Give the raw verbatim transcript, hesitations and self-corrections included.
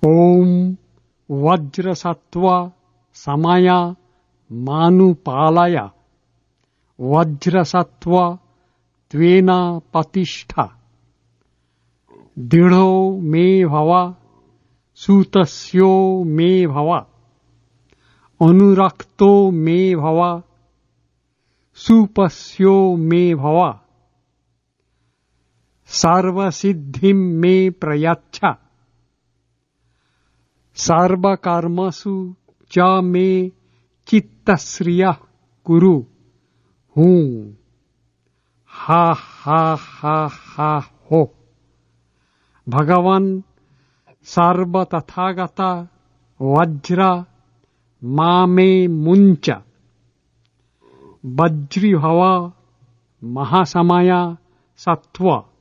ओम वज्र सत्व समय मानुपालय वज्र सत्व त्वेन प्रतिष्ठा दृढ़ो मे भव सूतस्यो मे भव अनुरक्तो मे भव सुपस्यो मे भव सर्वसिद्धिं मे प्रयच्छ सर्वकर्मसु च मे चित्तश्रियः कुरु। हूँ हा हा हा हा हो। भगवान सर्व तथागत वज्र मामे मुंच वज्री भव महासमय सत्व